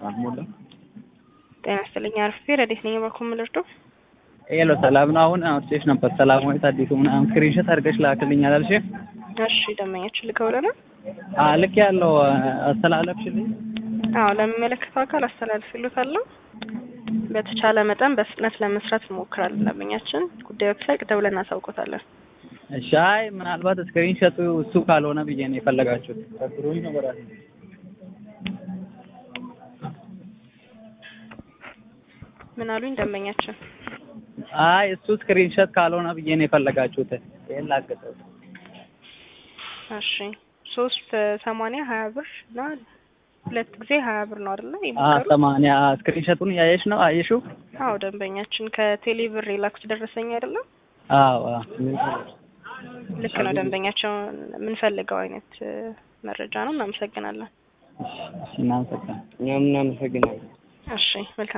አሞላ ጤና ይስጥልኝ አርፌ ረዲት ነኝ በኮምልርዶ ሄሎ ሰላም ነው። አሁን አውርቼሽ ነበር። ሰላም ወይ ታዲሱ ምናምን ስክሪንሾት አድርገሽ ላክልኝ አላልሽ? እሺ ደመኛችን ልከውለና ልክ ያለው አስተላለፍሽልኝ? አዎ ለሚመለከተው አካል አስተላልፍልዎታለሁ። በተቻለ መጠን በፍጥነት ለመስራት እንሞክራለን። ደመኛችን ጉዳዮች ላይ ደውለን እናሳውቆታለን። እሺ አይ ምናልባት ስክሪንሾቱ እሱ ካልሆነ ብዬ ነው የፈለጋችሁት። ተግሩኝ ነው ወራሽ ምን አሉኝ ደመኛችን? አይ እሱ ስክሪንሾት ካልሆነ ብዬ ነው የፈለጋችሁት። ይሄን ላገጠው። እሺ 380 20 ብር እና ሁለት ጊዜ 20 ብር ነው አይደል? 80 ስክሪንሾቱን ያየሽ ነው አየሽው? አዎ ደንበኛችን ከቴሌ ብር የላኩት ደረሰኝ አይደለም? አዎ ልክ ነው ደንበኛቸው የምንፈልገው አይነት መረጃ ነው። እናመሰግናለን። እሺ እናመሰግናለን። እሺ መልካም